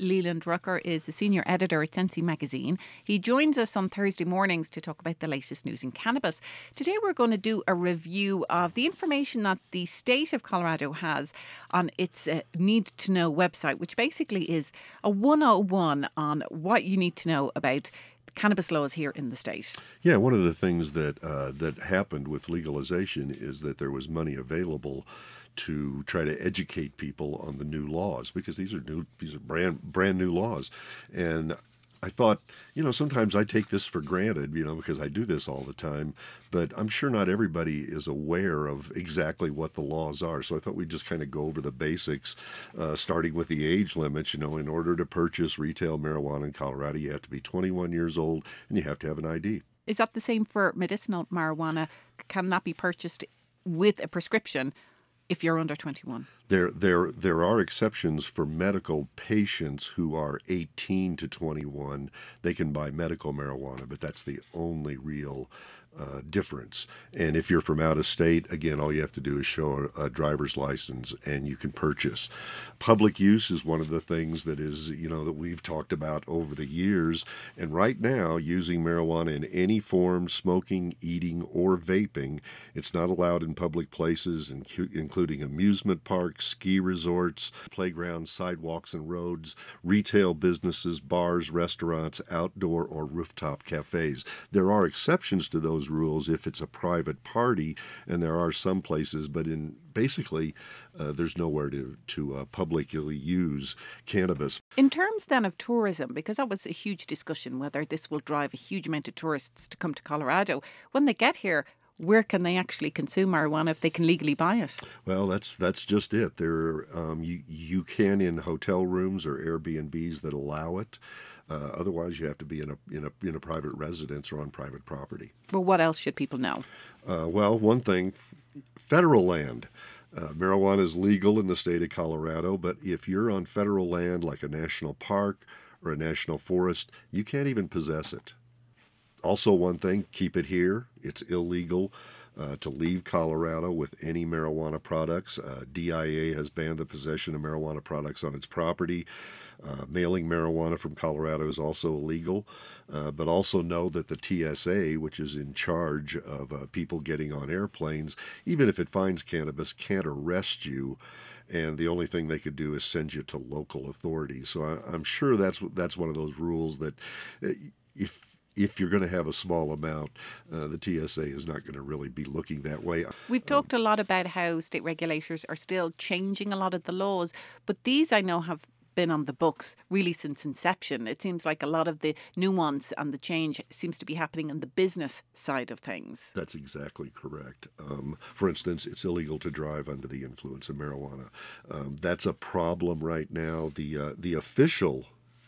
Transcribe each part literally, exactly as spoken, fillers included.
Leland Rucker is the senior editor at Sensi Magazine. He joins us on Thursday mornings to talk about the latest news in cannabis. Today we're going to do a review of the information that the state of Colorado has on its uh, Need to Know website, which basically is a one oh one on what you need to know about cannabis laws here in the state. Yeah, one of the things that uh, that happened with legalization is that there was money available to try to educate people on the new laws, because these are new, these are brand brand new laws. And I thought, you know, sometimes I take this for granted, you know, because I do this all the time, but I'm sure not everybody is aware of exactly what the laws are. So I thought we'd just kind of go over the basics, uh, starting with the age limits. You know, in order to purchase retail marijuana in Colorado, you have to be twenty-one years old and you have to have an I D. Is that the same for medicinal marijuana? Can that be purchased with a prescription if you're under twenty-one? There, there, there are exceptions for medical patients who are eighteen to twenty-one. They can buy medical marijuana, but that's the only real uh, difference. And if you're from out of state, again, all you have to do is show a, a driver's license and you can purchase. Public use is one of the things that is, you know, that we've talked about over the years. And right now, using marijuana in any form, smoking, eating, or vaping, it's not allowed in public places, including amusement parks, ski resorts, playgrounds, sidewalks and roads, retail businesses, bars, restaurants, outdoor or rooftop cafes. There are exceptions to those rules if it's a private party, and there are some places, but in basically uh, there's nowhere to, to uh, publicly use cannabis. In terms then of tourism, because that was a huge discussion whether this will drive a huge amount of tourists to come to Colorado, when they get here, where can they actually consume marijuana if they can legally buy it? Well, that's that's just it. There, um, you you can in hotel rooms or Airbnbs that allow it. Uh, otherwise, you have to be in a in a in a private residence or on private property. Well, what else should people know? Uh, well, one thing, federal land. Uh, marijuana is legal in the state of Colorado, but if you're on federal land like a national park or a national forest, you can't even possess it. Also, one thing, keep it here. It's illegal uh, to leave Colorado with any marijuana products. Uh, D I A has banned the possession of marijuana products on its property. Uh, mailing marijuana from Colorado is also illegal. Uh, but also know that the T S A, which is in charge of uh, people getting on airplanes, even if it finds cannabis, can't arrest you. And the only thing they could do is send you to local authorities. So I, I'm sure that's that's one of those rules that uh, if If you're going to have a small amount, uh, the T S A is not going to really be looking that way. We've talked um, a lot about how state regulators are still changing a lot of the laws, but these I know have been on the books really since inception. It seems like a lot of the nuance and the change seems to be happening on the business side of things. That's exactly correct. Um, for instance, it's illegal to drive under the influence of marijuana. Um, that's a problem right now. The uh, the official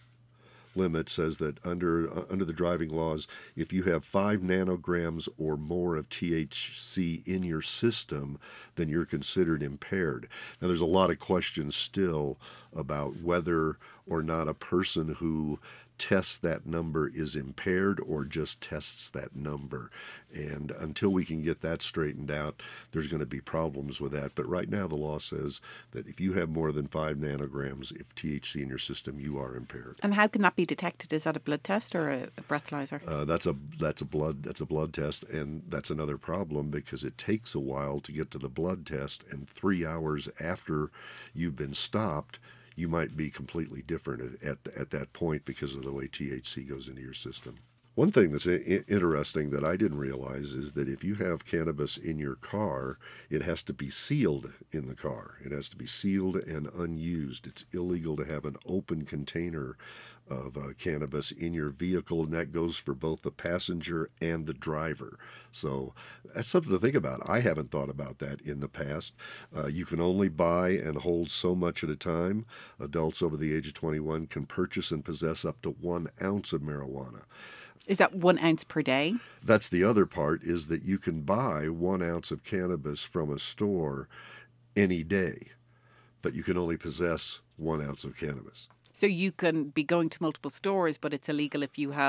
limit says that under uh, under the driving laws, if you have five nanograms or more of T H C in your system, then you're considered impaired. Now, there's a lot of questions still about whether or not a person who tests that number is impaired or just tests that number. And until we can get that straightened out, there's going to be problems with that. But right now the law says that if you have more than five nanograms of T H C in your system, you are impaired. And how can that be detected? Is that a blood test or a, a breathalyzer? Uh, that's a that's a blood that's a blood test, and that's another problem because it takes a while to get to the blood test, and three hours after you've been stopped, you might be completely different at, at, at that point because of the way T H C goes into your system. One thing that's I- interesting that I didn't realize is that if you have cannabis in your car, it has to be sealed in the car. It has to be sealed and unused. It's illegal to have an open container of uh, cannabis in your vehicle, and that goes for both the passenger and the driver. So that's something to think about. I haven't thought about that in the past. Uh, you can only buy and hold so much at a time. Adults over the age of twenty-one can purchase and possess up to one ounce of marijuana. Is that one ounce per day? That's the other part, is that you can buy one ounce of cannabis from a store any day, but you can only possess one ounce of cannabis. So you can be going to multiple stores, but it's illegal if you have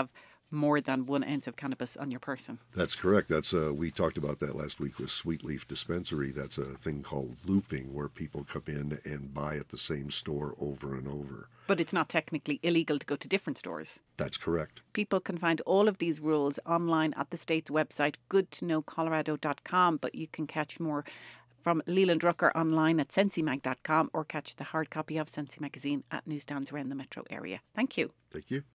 more than one ounce of cannabis on your person. That's correct. That's uh, we talked about that last week with Sweet Leaf Dispensary. That's a thing called looping, where people come in and buy at the same store over and over. But it's not technically illegal to go to different stores. That's correct. People can find all of these rules online at the state's website, good to know colorado dot com, but you can catch more from Leland Rucker online at sensi mag dot com or catch the hard copy of Sensi Magazine at newsstands around the metro area. Thank you. Thank you.